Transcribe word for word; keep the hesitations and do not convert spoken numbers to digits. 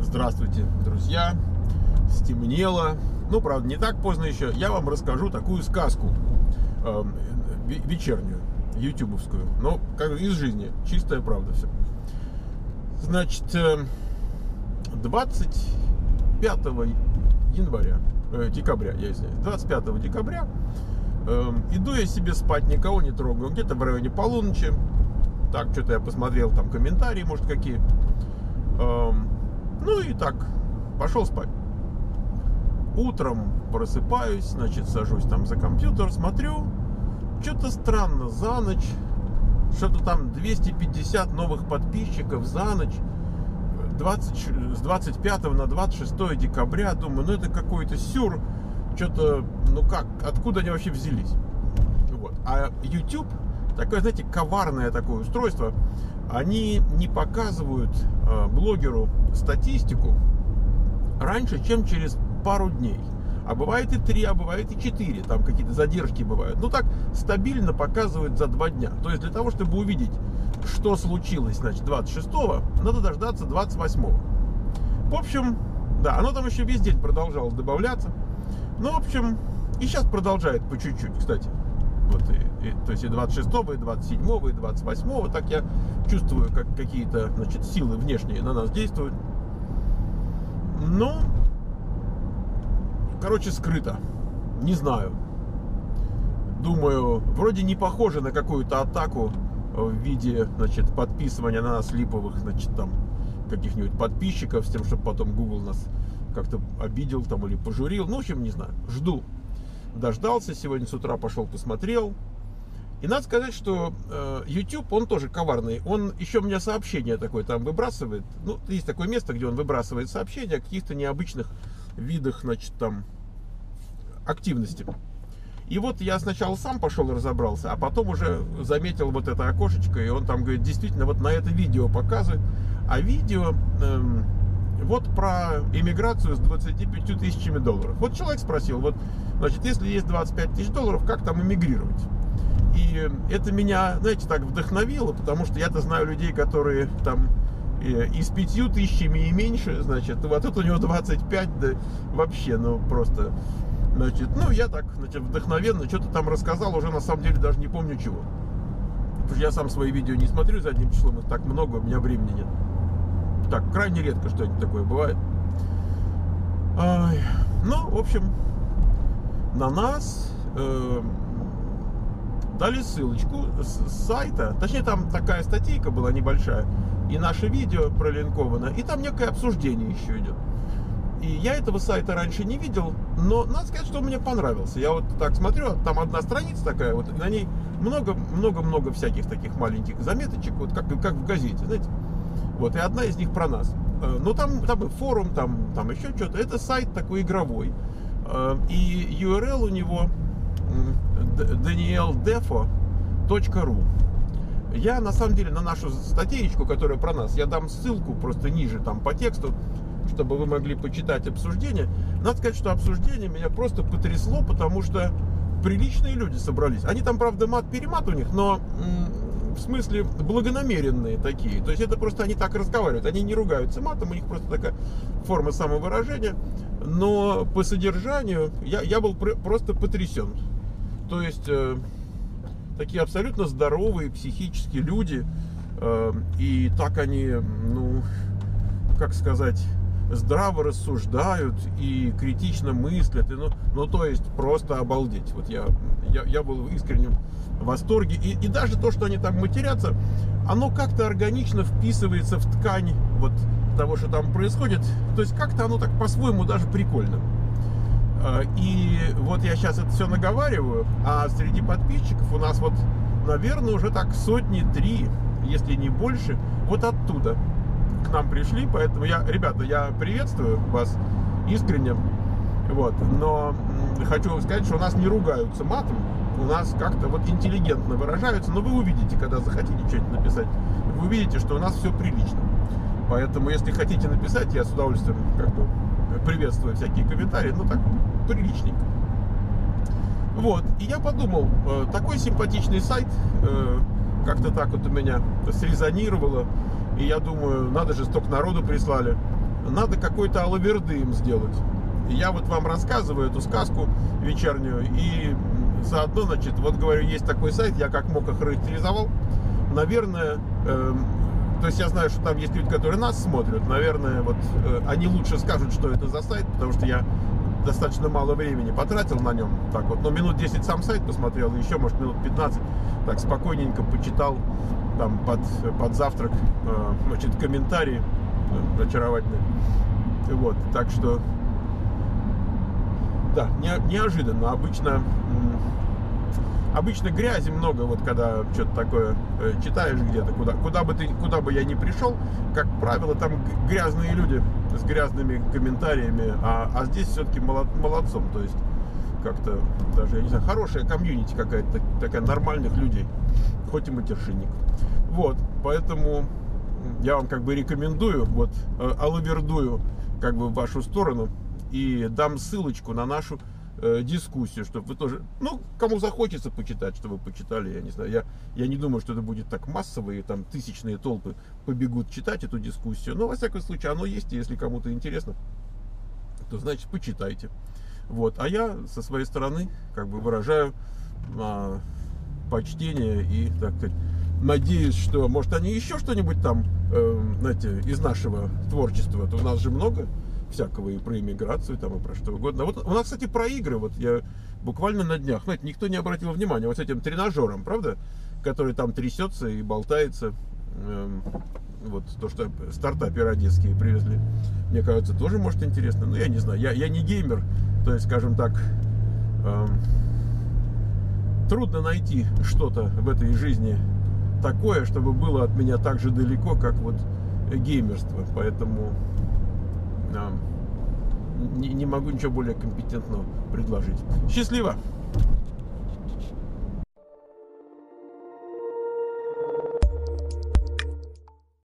Здравствуйте, друзья. Стемнело. Ну, правда, не так поздно еще. Я вам расскажу такую сказку э, вечернюю, ютубовскую. Но как из жизни. Чистая правда все. Значит, э, двадцать пятого января, э, декабря, я извиняюсь, двадцать пятого декабря э, иду я себе спать, никого не трогаю. Где-то в районе полуночи. Так, что-то я посмотрел, там комментарии, может, какие. Э, ну и так, пошел спать. Утром просыпаюсь, значит, сажусь там за компьютер, смотрю, что-то странно, за ночь, что-то там двести пятьдесят новых подписчиков за ночь, двадцать, с двадцать пятого на двадцать шестое декабря, думаю, ну это какой-то сюр, что-то, ну как, откуда они вообще взялись? Вот. А YouTube, такое, знаете, коварное такое устройство, они не показывают э, блогеру статистику раньше, чем через пару дней. А бывает и три, а бывает и четыре. Там какие-то задержки бывают. Ну так стабильно показывают за два дня. То есть для того, чтобы увидеть, что случилось, значит, двадцать шестого, надо дождаться двадцать восьмого. В общем, да, оно там еще весь день продолжало добавляться. Ну, в общем, и сейчас продолжает по чуть-чуть, кстати. Вот, и, и, то есть и двадцать шестого, и двадцать седьмого, и двадцать восьмого. Так я чувствую, как какие-то, значит, силы внешние на нас действуют. Ну, короче, скрыто. Не знаю. Думаю, вроде не похоже на какую-то атаку в виде, значит, подписывания на нас липовых, значит, там, каких-нибудь подписчиков, с тем, чтобы потом Google нас как-то обидел там или пожурил. Ну, в общем, не знаю. Жду. Дождался. Сегодня с утра пошел, посмотрел. И надо сказать, что э, YouTube, он тоже коварный. Он еще мне сообщение такое там выбрасывает. Ну, есть такое место, где он выбрасывает сообщения о каких-то необычных видах, значит, там, активности. И вот я сначала сам пошел и разобрался, а потом уже заметил вот это окошечко, и он там говорит, действительно, вот на это видео показывает. А видео эм, вот про иммиграцию с двадцатью пятью тысячами долларов. Вот человек спросил, вот, значит, если есть двадцать пять тысяч долларов, как там иммигрировать? И это меня, знаете, так вдохновило, потому что я-то знаю людей, которые там и с пятью тысячами и меньше, значит, вот тут у него двадцать пять, да вообще, ну просто, значит, ну я так, значит, вдохновенно что-то там рассказал, уже на самом деле даже не помню чего. Потому что я сам свои видео не смотрю задним числом, их так много, у меня времени нет. Так, крайне редко что-нибудь такое бывает. Ай, ну, в общем, на нас э, дали ссылочку с сайта, точнее там такая статейка была небольшая, и наше видео пролинковано, и там некое обсуждение еще идет. И я этого сайта раньше не видел, но надо сказать, что он мне понравился. Я вот так смотрю, там одна страница такая, вот на ней много-много-много всяких таких маленьких заметочек, вот как, как в газете, знаете. Вот, и одна из них про нас. Но там, там и форум, там, там еще что-то. Это сайт такой игровой. И ю ар эл у него daniel defo точка ру. Я, на самом деле, на нашу статейку, которая про нас, я дам ссылку просто ниже, там, по тексту, чтобы вы могли почитать обсуждение. Надо сказать, что обсуждение меня просто потрясло, потому что приличные люди собрались. Они там, правда, мат-перемат у них, но в смысле благонамеренные такие. То есть это просто они так разговаривают. Они не ругаются матом, у них просто такая форма самовыражения. Но по содержанию я, я был просто потрясен. То есть э, такие абсолютно здоровые психические люди. Э, и так они, ну, как сказать, здраво рассуждают и критично мыслят. И, ну, ну, то есть просто обалдеть. Вот я, я, я был в искреннем восторге. И, и даже то, что они там матерятся, оно как-то органично вписывается в ткань вот того, что там происходит. То есть как-то оно так по-своему даже прикольно. И вот я сейчас это все наговариваю, а среди подписчиков у нас вот, наверное, уже так сотни три, если не больше, вот оттуда к нам пришли. Поэтому я, ребята, я приветствую вас искренне. Вот, но хочу сказать, что у нас не ругаются матом, у нас как-то вот интеллигентно выражаются, но вы увидите, когда захотите что-нибудь написать, вы увидите, что у нас все прилично. Поэтому, если хотите написать, я с удовольствием как бы приветствую всякие комментарии, ну так, приличненько. Вот, и я подумал, такой симпатичный сайт, как-то так вот у меня срезонировало, и я думаю, надо же, столько народу прислали. надо какой-то алаверды им сделать. И я вот вам рассказываю эту сказку вечернюю, и заодно, значит, вот говорю, есть такой сайт, я как мог охарактеризовал. Наверное, э, то есть я знаю, что там есть люди, которые нас смотрят. Наверное, вот э, они лучше скажут, что это за сайт, потому что я достаточно мало времени потратил на нем. Так вот, но минут десять сам сайт посмотрел, и еще, может, минут пятнадцать так спокойненько почитал там под, под завтрак, э, значит, комментарии э, очаровательные. Вот, так что, да, не, неожиданно. Обычно, обычно грязи много, вот когда что-то такое э, читаешь где-то, куда, куда, бы ты, куда бы я ни пришел, как правило, там грязные люди с грязными комментариями, а, а здесь все-таки молод, молодцом, то есть как-то даже, я не знаю, хорошая комьюнити какая-то, такая, нормальных людей, хоть и матершинник. Вот, поэтому я вам как бы рекомендую, вот, э, алавердую как бы в вашу сторону и дам ссылочку на нашу э, дискуссию, чтобы вы тоже, ну, кому захочется почитать, чтобы вы почитали, я не знаю, я, я не думаю, что это будет так массово, и там тысячные толпы побегут читать эту дискуссию, но, во всяком случае, оно есть, и если кому-то интересно, то, значит, почитайте. Вот, а я со своей стороны, как бы, выражаю а, почтение и, так сказать, надеюсь, что, может, они еще что-нибудь там, э, знаете, из нашего творчества, то у нас же много всякого и про иммиграцию, там, и про что угодно. Вот у нас, кстати, про игры, вот я буквально на днях, знаете, никто не обратил внимания, вот с этим тренажером, правда, который там трясется и болтается, э, вот то, что стартаперы одесские привезли, мне кажется, тоже может интересно, но я не знаю, я, я не геймер, то есть, скажем так, э, трудно найти что-то в этой жизни такое, чтобы было от меня так же далеко, как вот геймерство, поэтому э, не, не могу ничего более компетентного предложить. Счастливо!